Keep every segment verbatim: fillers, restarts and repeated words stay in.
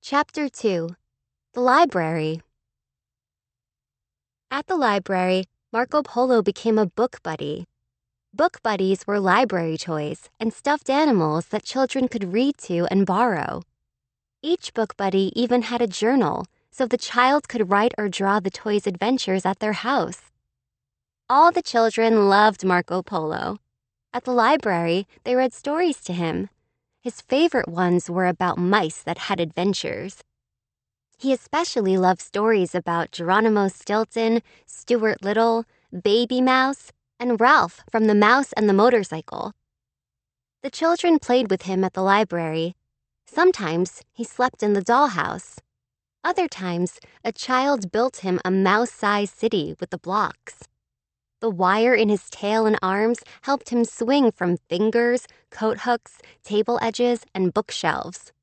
Chapter two. The Library. At the library, Marco Polo became a book buddy. Book buddies were library toys and stuffed animals that children could read to and borrow. Each book buddy even had a journal, so the child could write or draw the toy's adventures at their house. All the children loved Marco Polo. At the library, they read stories to him. His favorite ones were about mice that had adventures. He especially loved stories about Geronimo Stilton, Stuart Little, Baby Mouse, and Ralph from The Mouse and the Motorcycle. The children played with him at the library. Sometimes he slept in the dollhouse. Other times, a child built him a mouse-sized city with the blocks. The wire in his tail and arms helped him swing from fingers, coat hooks, table edges, and bookshelves.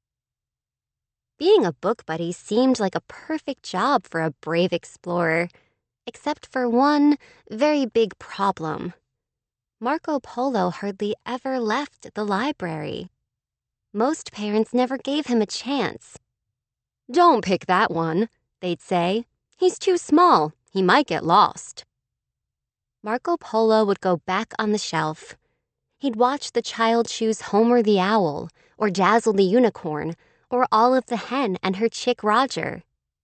Being a book buddy seemed like a perfect job for a brave explorer, except for one very big problem. Marco Polo hardly ever left the library. Most parents never gave him a chance. "Don't pick that one," they'd say. "He's too small. He might get lost." Marco Polo would go back on the shelf. He'd watch the child choose Homer the Owl, or Dazzle the Unicorn, or Olive the Hen and her chick Roger.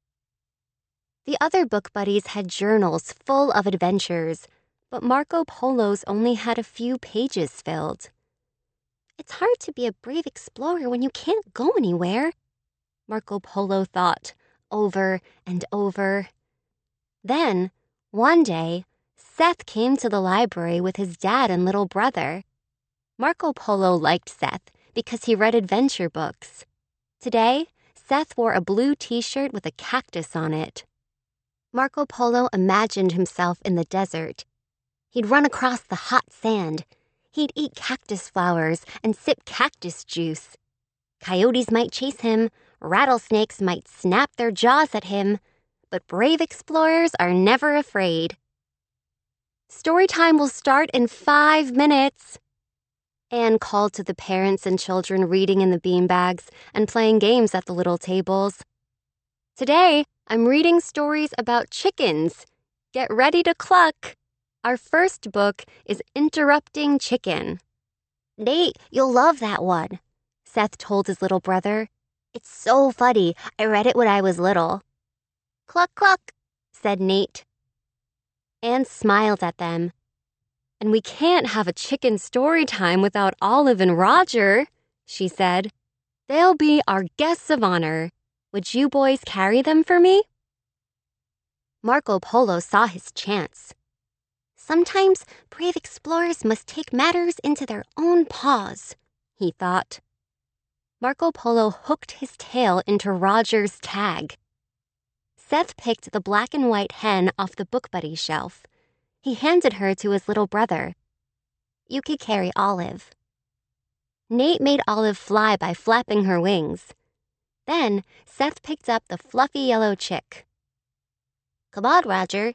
The other book buddies had journals full of adventures, but Marco Polo's only had a few pages filled. "It's hard to be a brave explorer when you can't go anywhere," Marco Polo thought, over and over. Then, one day, Seth came to the library with his dad and little brother. Marco Polo liked Seth because he read adventure books. Today, Seth wore a blue t-shirt with a cactus on it. Marco Polo imagined himself in the desert. He'd run across the hot sand. He'd eat cactus flowers and sip cactus juice. Coyotes might chase him, rattlesnakes might snap their jaws at him, but brave explorers are never afraid. "Story time will start in five minutes. Anne called to the parents and children reading in the beanbags and playing games at the little tables. "Today, I'm reading stories about chickens. Get ready to cluck. Our first book is Interrupting Chicken." "Nate, you'll love that one," Seth told his little brother. "It's so funny. I read it when I was little." "Cluck, cluck," said Nate. Anne smiled at them. "And we can't have a chicken story time without Olive and Roger," she said. "They'll be our guests of honor. Would you boys carry them for me?" Marco Polo saw his chance. Sometimes brave explorers must take matters into their own paws, he thought. Marco Polo hooked his tail into Roger's tag. Seth picked the black and white hen off the book buddy shelf. He handed her to his little brother. "You could carry Olive." Nate made Olive fly by flapping her wings. Then Seth picked up the fluffy yellow chick. "Come on, Roger."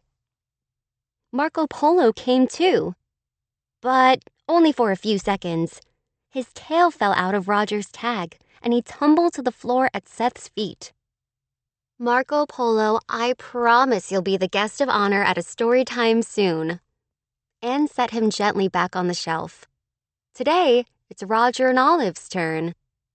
Marco Polo came too, but only for a few seconds. His tail fell out of Roger's tag, and he tumbled to the floor at Seth's feet. "Marco Polo, I promise you'll be the guest of honor at a story time soon." Anne set him gently back on the shelf. "Today, it's Roger and Olive's turn."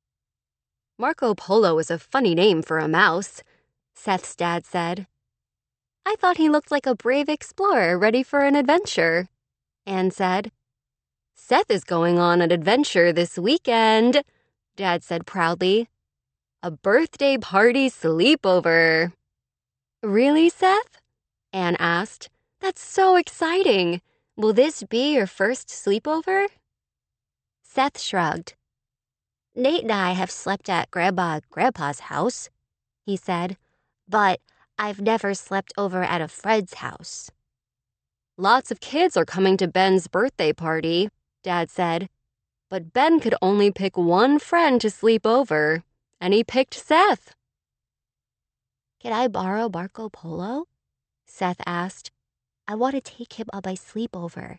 "Marco Polo is a funny name for a mouse," Seth's dad said. "I thought he looked like a brave explorer ready for an adventure," Anne said. "Seth is going on an adventure this weekend," Dad said proudly. "A birthday party sleepover." "Really, Seth?" Anne asked. "That's so exciting. Will this be your first sleepover?" Seth shrugged. "Nate and I have slept at Grandma and Grandpa's house," he said, "but I've never slept over at a friend's house." "Lots of kids are coming to Ben's birthday party," Dad said. "But Ben could only pick one friend to sleep over, and he picked Seth." "Can I borrow Marco Polo?" Seth asked. "I want to take him on my sleepover."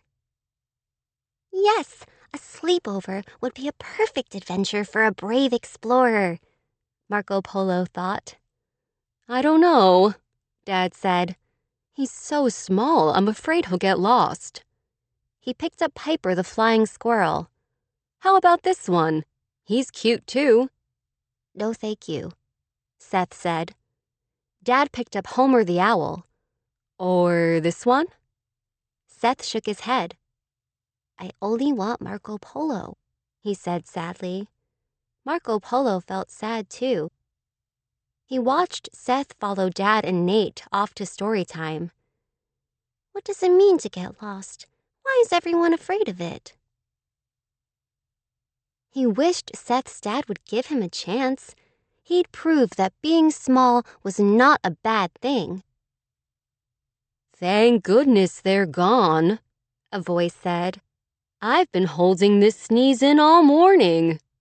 "Yes, a sleepover would be a perfect adventure for a brave explorer," Marco Polo thought. I don't know, Dad said. He's so small, I'm afraid he'll get lost. He picked up Piper the flying squirrel. How about this one? He's cute too. No, thank you, Seth said. Dad picked up Homer the owl. Or this one? Seth shook his head. I only want Marco Polo, he said sadly. Marco Polo felt sad too. He watched Seth follow Dad and Nate off to story time. What does it mean to get lost? Why is everyone afraid of it? He wished Seth's dad would give him a chance. He'd prove that being small was not a bad thing. Thank goodness they're gone, a voice said. I've been holding this sneeze in all morning.